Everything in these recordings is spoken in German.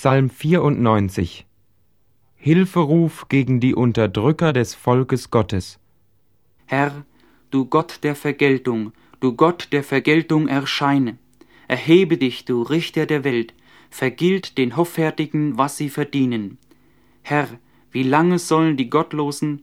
Psalm 94. Hilferuf gegen die Unterdrücker des Volkes Gottes. Herr, du Gott der Vergeltung, erscheine. Erhebe dich, du Richter der Welt, vergilt den Hoffärtigen, was sie verdienen. Herr, wie lange sollen die Gottlosen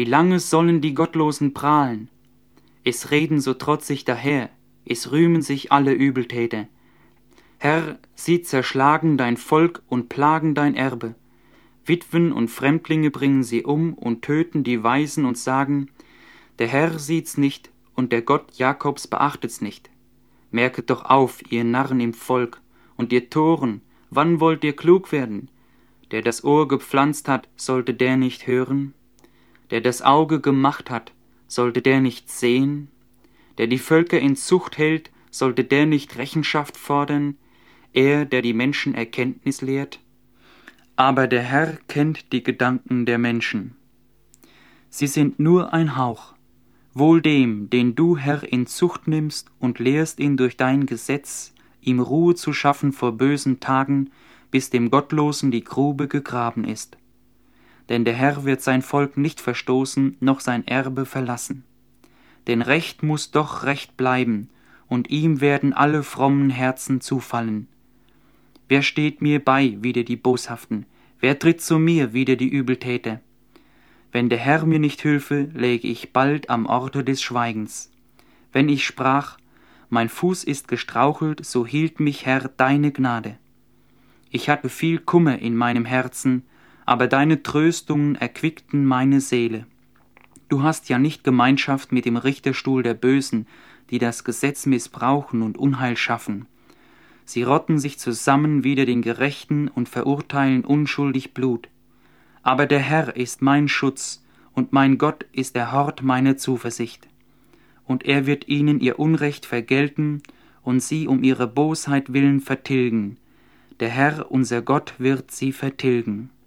prahlen? Es reden so trotzig daher, es rühmen sich alle Übeltäter. Herr, sie zerschlagen dein Volk und plagen dein Erbe. Witwen und Fremdlinge bringen sie um und töten die Weisen und sagen, der Herr sieht's nicht und der Gott Jakobs beachtet's nicht. Merket doch auf, ihr Narren im Volk, und ihr Toren, wann wollt ihr klug werden? Der das Ohr gepflanzt hat, sollte der nicht hören? Der das Auge gemacht hat, sollte der nicht sehen? Der die Völker in Zucht hält, sollte der nicht Rechenschaft fordern? Er, der die Menschen Erkenntnis lehrt? Aber der Herr kennt die Gedanken der Menschen. Sie sind nur ein Hauch. Wohl dem, den du, Herr, in Zucht nimmst und lehrst ihn durch dein Gesetz, ihm Ruhe zu schaffen vor bösen Tagen, bis dem Gottlosen die Grube gegraben ist. Denn der Herr wird sein Volk nicht verstoßen, noch sein Erbe verlassen. Denn Recht muß doch Recht bleiben, und ihm werden alle frommen Herzen zufallen. Wer steht mir bei, wider die Boshaften? Wer tritt zu mir, wider die Übeltäter? Wenn der Herr mir nicht hülfe, läge ich bald am Orte des Schweigens. Wenn ich sprach, mein Fuß ist gestrauchelt, so hielt mich, Herr, deine Gnade. Ich hatte viel Kummer in meinem Herzen, aber deine Tröstungen erquickten meine Seele. Du hast ja nicht Gemeinschaft mit dem Richterstuhl der Bösen, die das Gesetz missbrauchen und Unheil schaffen. Sie rotten sich zusammen wider den Gerechten und verurteilen unschuldig Blut. Aber der Herr ist mein Schutz, und mein Gott ist der Hort meiner Zuversicht. Und er wird ihnen ihr Unrecht vergelten und sie um ihre Bosheit willen vertilgen. Der Herr, unser Gott, wird sie vertilgen.